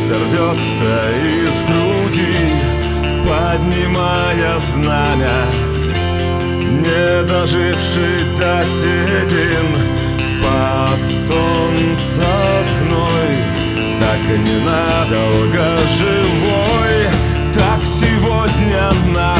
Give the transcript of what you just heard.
сорвется из груди, поднимая знамя. Не доживший до седин под солнцесной, так и ненадолго живой, так сегодня на